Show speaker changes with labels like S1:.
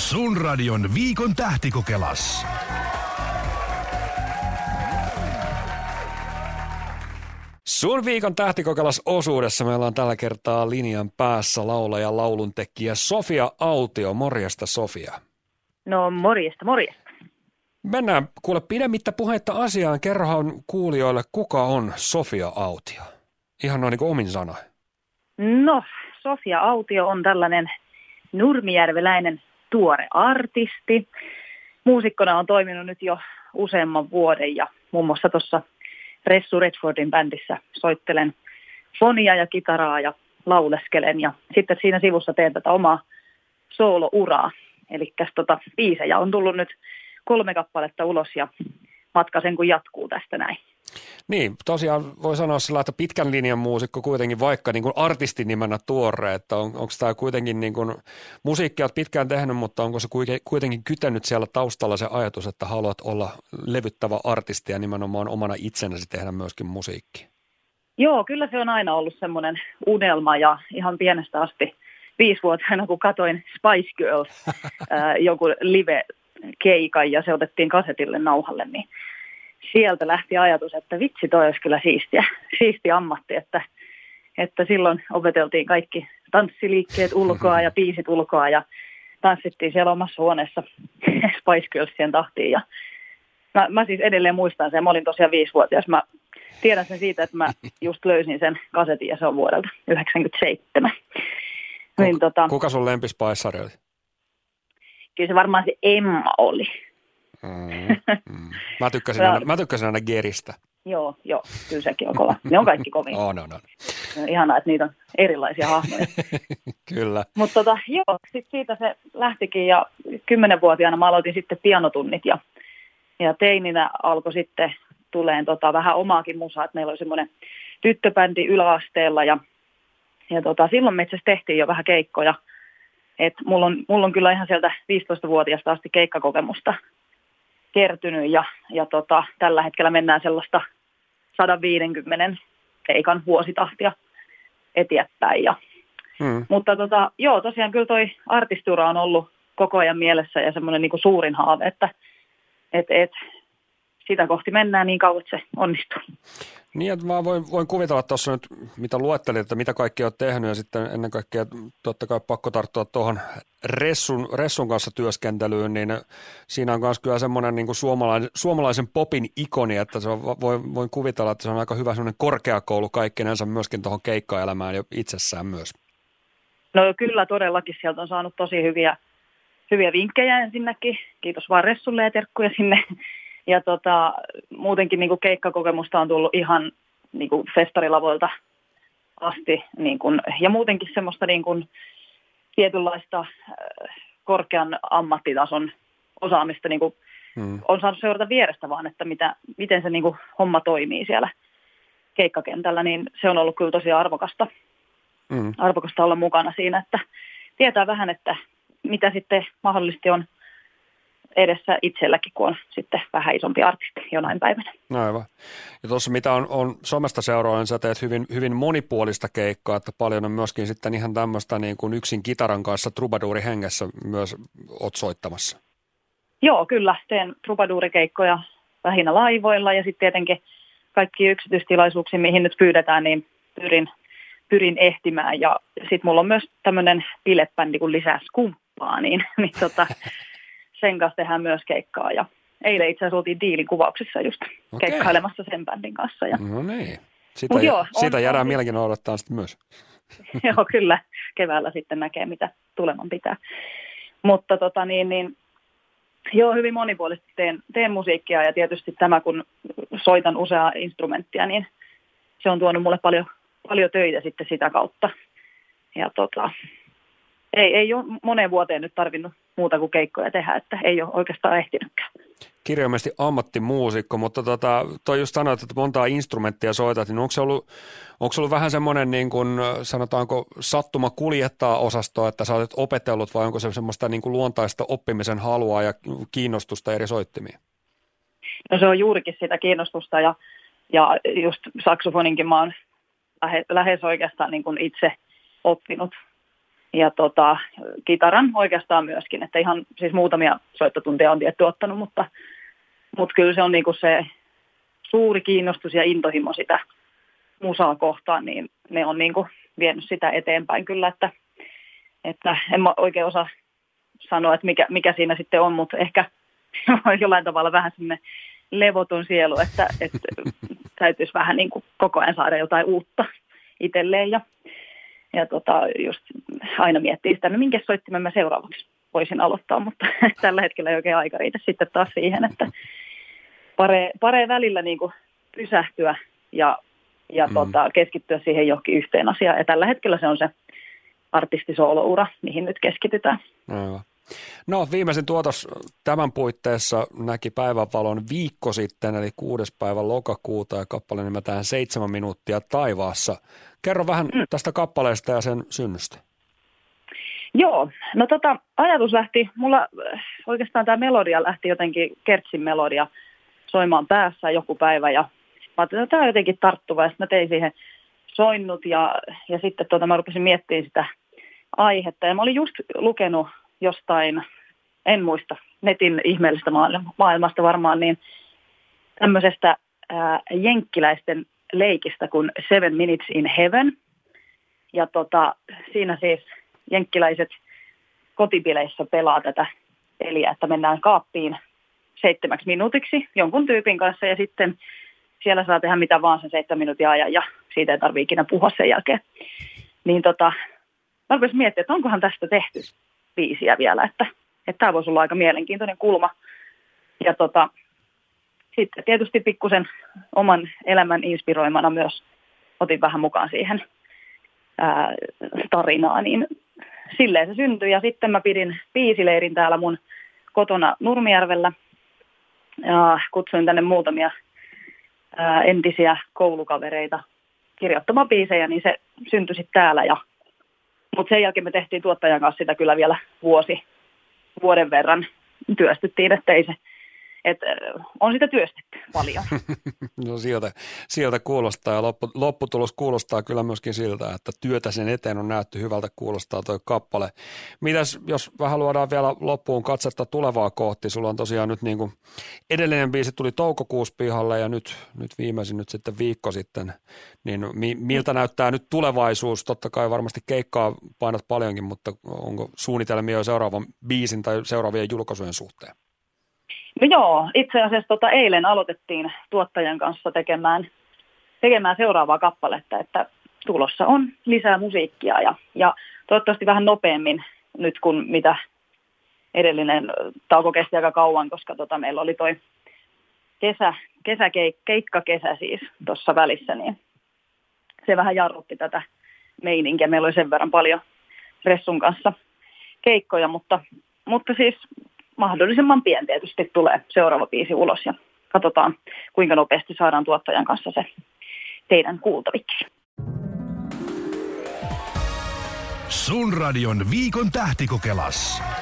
S1: Sun radion viikon tähtikokelas.
S2: Sun viikon tähtikokelas-osuudessa meillä on tällä kertaa linjan päässä laulaja lauluntekijä Sofia Autio. Morjesta, Sofia.
S3: No morjesta.
S2: Mennään kuule pidemmittä puheitta asiaan. Kerrohan kuulijoille, kuka on Sofia Autio? Ihan noin niin kuin omin sanoin.
S3: No, Sofia Autio on tällainen nurmijärveläinen tuore artisti. Muusikkona on toiminut nyt jo useamman vuoden ja muun muassa tuossa Ressu Redfordin bändissä soittelen fonia ja kitaraa ja lauleskelen ja sitten siinä sivussa teen tätä omaa soolouraa. Eli biisejä on tullut nyt 3 kappaletta ulos ja matka sen kun jatkuu tästä näin.
S2: Niin, tosiaan voi sanoa sillä, että pitkän linjan muusikko kuitenkin vaikka niin kuin artistin nimenä tuore, että onko tämä kuitenkin niin kuin, musiikkia olet pitkään tehnyt, mutta onko se kuitenkin kytänyt siellä taustalla se ajatus, että haluat olla levyttävä artisti ja nimenomaan omana itsenäsi tehdä myöskin musiikkia? Joo,
S3: kyllä se on aina ollut semmoinen unelma ja ihan pienestä asti 5-vuotiaana, kun katoin Spice Girls joku live-keikan ja se otettiin kasetille nauhalle, niin sieltä lähti ajatus, että vitsi toi olisi kyllä siisti ammatti, että silloin opeteltiin kaikki tanssiliikkeet ulkoa ja biisit ulkoa ja tanssittiin siellä omassa huoneessa Spice Girlsien tahtiin. Ja mä siis edelleen muistan sen, mä olin tosiaan 5-vuotias, mä tiedän sen siitä, että mä just löysin sen kasetin ja se on vuodelta 1997.
S2: Kuka sun lempispaissari oli?
S3: Kyllä se varmaan se Emma oli.
S2: Mä tykkäsin aina Geristä.
S3: Joo, kyllä sekin on kova. Ne on kaikki kovia.
S2: No.
S3: Ihanaa, että niitä on erilaisia hahmoja.
S2: Kyllä.
S3: Mutta siitä se lähtikin ja 10-vuotiaana mä aloitin sitten pianotunnit ja teininä alkoi sitten tuleen vähän omaakin musaa, että meillä oli semmoinen tyttöbändi yläasteella ja silloin me itse asiassa tehtiin jo vähän keikkoja. Että mulla on kyllä ihan sieltä 15-vuotiaasta asti keikkakokemusta kertynyt ja tällä hetkellä mennään sellaista 150 keikan vuositahtia eteenpäin. Mutta tosiaan kyllä toi artistiura on ollut koko ajan mielessä ja semmoinen niin kuin suurin haave, että sitä kohti mennään niin kauan, että se onnistuu.
S2: Niin, että mä voin kuvitella tuossa nyt, mitä luettelit, että mitä kaikki olet tehnyt ja sitten ennen kaikkea totta kai pakko tarttua tuohon Ressun kanssa työskentelyyn, niin siinä on myös kyllä semmoinen niin kuin suomalaisen popin ikoni, että se on, voin kuvitella, että se on aika hyvä semmoinen korkeakoulu kaikkinensa myöskin tuohon keikkaelämään ja itsessään myös. No
S3: kyllä todellakin, sieltä on saanut tosi hyviä vinkkejä ensinnäkin, kiitos vaan Ressulle ja terkkuja sinne. Ja muutenkin niin kuin keikkakokemusta on tullut ihan niin kuin festarilavoilta asti niin kuin, ja muutenkin semmoista niin kuin tietynlaista korkean ammattitason osaamista niin kuin on saanut seurata vierestä vaan, että miten se niin kuin homma toimii siellä keikkakentällä, niin se on ollut kyllä tosi arvokasta olla mukana siinä, että tietää vähän, että mitä sitten mahdollisesti on edessä itselläkin, kun on sitten vähän isompi artisti jonain päivänä.
S2: No aivan. Ja tuossa mitä on somesta seuraa, niin sä teet hyvin, hyvin monipuolista keikkaa, että paljon on myöskin sitten ihan tämmöistä niin kuin yksin kitaran kanssa trubaduurihengessä myös oot soittamassa.
S3: Joo, kyllä. Teen trubaduurikeikkoja lähinnä laivoilla ja sitten tietenkin kaikki yksityistilaisuuksia, mihin nyt pyydetään, niin pyrin ehtimään. Ja sitten mulla on myös tämmöinen bilebändi kuin Lisää skumppaa, niin sen kanssa tehdään myös keikkaa ja eilen itse asiassa oltiin Diilin kuvauksessa just keikkailemassa sen bändin kanssa. Ja
S2: no niin, sitä jäädään mielenkiinnolla odottaa sitten myös.
S3: Joo, kyllä. Keväällä sitten näkee, mitä tuleman pitää. Mutta hyvin monipuolisesti teen musiikkia ja tietysti tämä, kun soitan useaa instrumenttia, niin se on tuonut mulle paljon töitä sitten sitä kautta. Ja ei ole moneen vuoteen nyt tarvinnut muuta kuin keikkoja tehdä, että ei ole oikeastaan ehtinytkään.
S2: Kirjaimellisesti ammattimuusikko, mutta toi just sanoit, että montaa instrumenttia soitat, niin onko se ollut vähän semmoinen niin kuin sanotaanko sattuma kuljettaa osastoa, että sä olet opetellut vai onko se semmoista niin kuin luontaista oppimisen halua ja kiinnostusta eri soittimiin?
S3: No se on juurikin sitä kiinnostusta ja just saksofoninkin mä oon lähes oikeastaan niin kuin itse oppinut kitaran oikeastaan myöskin, että ihan siis muutamia soittotunteja on tietty ottanut, mutta kyllä se on niinku se suuri kiinnostus ja intohimo sitä musaa kohtaan, niin ne on niinku vienyt sitä eteenpäin kyllä, että en mä oikein osaa sanoa, että mikä siinä sitten on, mutta ehkä on jollain tavalla vähän semmoinen levoton sielu, että täytyisi vähän niin kuin koko ajan saada jotain uutta itselleen ja just aina miettii sitä, no minkä soittimen mä seuraavaksi voisin aloittaa, mutta tällä hetkellä ei oikein aika riitä sitten taas siihen, että paree välillä niin kuin pysähtyä ja keskittyä siihen johonkin yhteen asiaan. Ja tällä hetkellä se on se artistisoolouura, mihin nyt keskitytään.
S2: No viimeisin tuotos tämän puitteissa näki päivänvalon viikko sitten, eli 6. päivä lokakuuta ja kappale nimeltään 7 minuuttia taivaassa. Kerro vähän tästä kappaleesta ja sen synnystä.
S3: Joo, no ajatus lähti, mulla oikeastaan tämä melodia lähti jotenkin Kertsin melodia soimaan päässä joku päivä ja mä ajattelin, että tämä on jotenkin tarttuva ja sitten mä tein siihen soinnut ja sitten mä rupesin miettimään sitä aihetta ja mä olin just lukenut jostain, en muista, netin ihmeellistä maailmasta varmaan, niin tämmöisestä jenkkiläisten leikistä kuin 7 Minutes in Heaven. Ja siinä siis jenkkiläiset kotibileissä pelaa tätä peliä, että mennään kaappiin 7 minuutiksi jonkun tyypin kanssa ja sitten siellä saa tehdä mitä vaan sen 7 minuutin ajan ja siitä ei tarvitse ikinä puhua sen jälkeen. Niin mä rupesin miettimään, että onkohan tästä tehty biisiä vielä, että tämä voisi olla aika mielenkiintoinen kulma. Ja sitten tietysti pikkusen oman elämän inspiroimana myös otin vähän mukaan siihen tarinaan, niin silleen se syntyi. Ja sitten mä pidin biisileirin täällä mun kotona Nurmijärvellä ja kutsuin tänne muutamia entisiä koulukavereita kirjoittamaan biisejä, niin se syntyi sitten täällä. Mutta sen jälkeen me tehtiin tuottajan kanssa sitä kyllä vielä vuoden verran työstettiin, että ei se, että on sitä työstetty paljon.
S2: No sieltä kuulostaa ja lopputulos kuulostaa kyllä myöskin siltä, että työtä sen eteen on näytty hyvältä kuulostaa toi kappale. Mitäs, jos vähän luodaan vielä loppuun katsetta tulevaa kohti, sulla on tosiaan nyt niin kuin edellinen biisi tuli toukokuussa pihalle ja nyt viimeisin nyt sitten viikko sitten, niin miltä näyttää nyt tulevaisuus? Totta kai varmasti keikkaa painat paljonkin, mutta onko suunnitelmia jo seuraavan biisin tai seuraavien julkaisujen suhteen?
S3: No joo, itse asiassa eilen aloitettiin tuottajan kanssa tekemään seuraavaa kappaletta, että tulossa on lisää musiikkia ja toivottavasti vähän nopeammin nyt kuin mitä edellinen tauko kesti aika kauan, koska meillä oli toi keikkakesä siis tuossa välissä, niin se vähän jarrutti tätä meininkiä. Meillä oli sen verran paljon Ressun kanssa keikkoja, mutta siis mahdollisimman pian tietysti tulee seuraava biisi ulos ja katsotaan, kuinka nopeasti saadaan tuottajan kanssa se teidän kuultaviksi.
S1: Sun radion viikon tähtikokelas.